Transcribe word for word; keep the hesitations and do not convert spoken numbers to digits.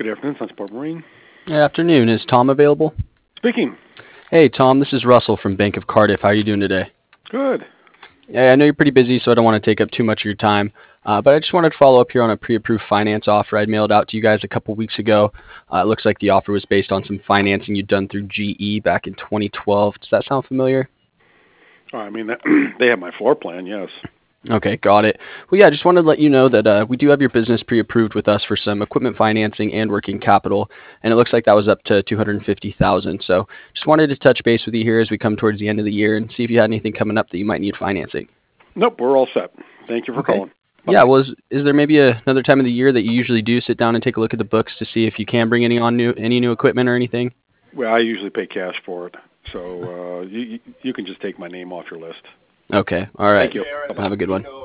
Good afternoon, Sunsport Marine. Good afternoon. Is Tom available? Speaking. Hey, Tom, this is Russell from Bank of Cardiff. How are you doing today? Good. Yeah, I know you're pretty busy, so I don't want to take up too much of your time. Uh, but I just wanted to follow up here on a pre-approved finance offer I'd mailed out to you guys a couple weeks ago. Uh, it looks like the offer was based on some financing you'd done through G E back in twenty twelve. Does that sound familiar? Oh, I mean, they have my floor plan, yes. Okay, got it. Well, yeah, I just wanted to let you know that uh, we do have your business pre-approved with us for some equipment financing and working capital, and it looks like that was up to two hundred fifty thousand dollars. So just wanted to touch base with you here as we come towards the end of the year and see if you had anything coming up that you might need financing. Nope, we're all set. Thank you for Okay. calling. Yeah, Bye-bye. well, is, is there maybe a, another time of the year that you usually do sit down and take a look at the books to see if you can bring any on new any new equipment or anything? Well, I usually pay cash for it, so uh, you, you you can just take my name off your list. Okay, all right. Thank you. Bye-bye. Have a good one.